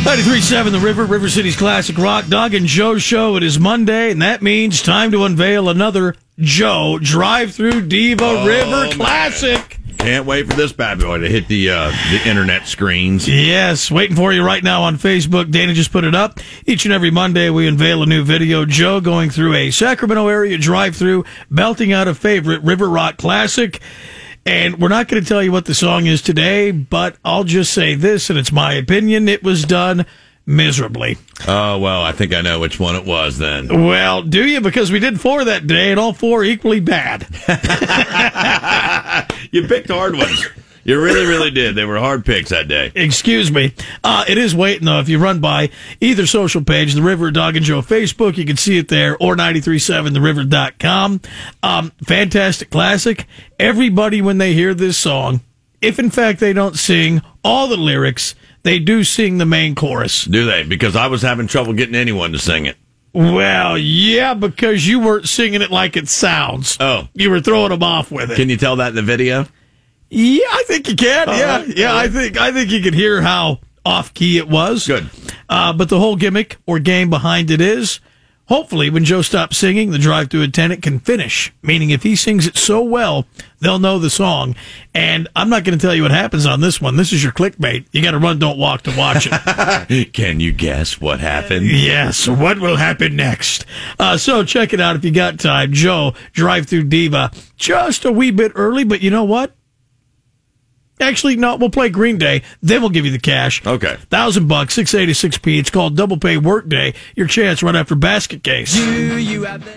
93.7 The River, River City's classic rock. Doug and Joe show. It is Monday, and that means time to unveil another Joe Drive-Thru Diva River classic. Can't wait for this bad boy to hit the internet screens. Yes, waiting for you right now on Facebook. Dana just put it up. Each and every Monday, we unveil a new video. Joe going through a Sacramento area drive-thru, belting out a favorite river rock classic. And we're not going to tell you what the song is today, but I'll just say this, and it's my opinion, it was done miserably. Oh, well, I think I know which one it was then. Well, do you? Because we did 4 that day, and all 4 equally bad. You picked hard ones. You really, really did. They were hard picks that day. Excuse me. It is waiting, though. If you run by either social page, The River, Doug and Joe Facebook, you can see it there, or 937theriver.com. Fantastic classic. Everybody, when they hear this song, if in fact they don't sing all the lyrics, they do sing the main chorus. Do they? Because I was having trouble getting anyone to sing it. Well, yeah, because you weren't singing it like it sounds. Oh. You were throwing them off with it. Can you tell that in the video? Yeah, I think you can. I think you can hear how off key it was. Good. But the whole gimmick or game behind it is, hopefully, when Joe stops singing, the drive-thru attendant can finish. Meaning, if he sings it so well, they'll know the song. And I'm not going to tell you what happens on this one. This is your clickbait. You got to run, don't walk to watch it. Can you guess what happened? Yes. What will happen next? So check it out if you got time. Joe, Drive-Thru Diva, just a wee bit early, but you know what? Actually, no, we'll play Green Day, then we'll give you the cash. Okay. $1,000, 686p. It's called Double Pay Work Day. Your chance right after Basket Case. Do you have